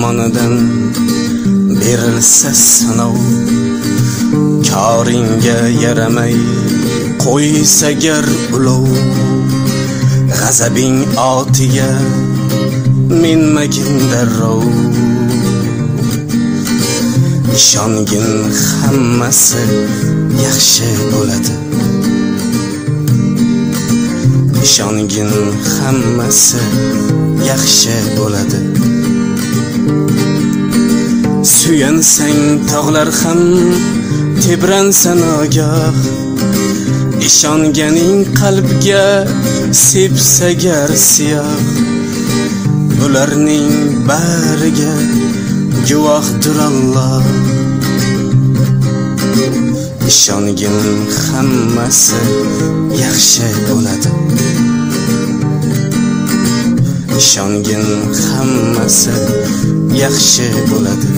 tomonidan berilsa sinov, koringga yaramay qo'ysa gar ulov, g'azabing otiga minmagin darrov. Ishongin hammasi yaxshi bo'ladi. Ishongin hammasi yaxshi bo'ladi. Suyansang tog'lar ham tebransa nogoh, ishonganing qalbga sepsa gar siyoh. Bularning bariga guvohdir Alloh. Ishongin hammasi yaxshi bo'ladi. Ishongin hammasi yaxshi bo'ladi.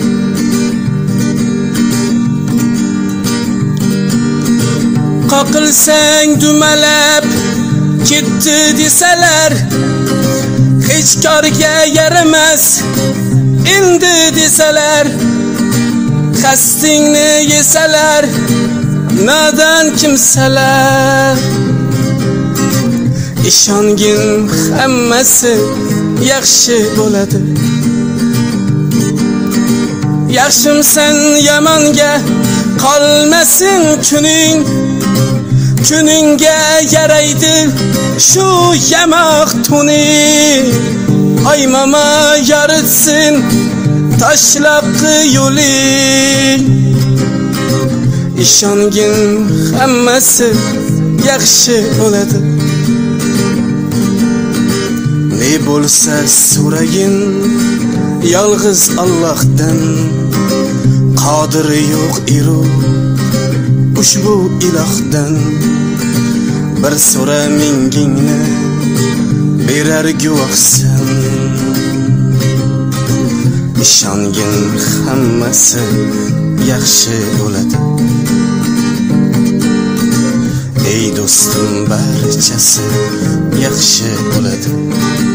Qoqilsang dumalab ketdi desalar, hech korga yaramas endi desalar, qasdingni yesalar, nadan kimsalar. Ishongin hammasi yaxshi bo'ladi. Yaxshimsan yomonga qolmasin kuning, kuningga yaraydi shu yamoq tuning. Ay mama yoritsin tashlabqi yo'ling. Ishongin hammasi yaxshi bo'ladi. Ne bo'lsa so'ragin yolg'iz Allohdan, qodiri yo'q iru ushbu ilohdan. Bir so'ra mingingni berar guvohsan. Ishongin hammasi yaxshi bo'ladi. Ey do'stim, barchasi yaxshi bo'ladi.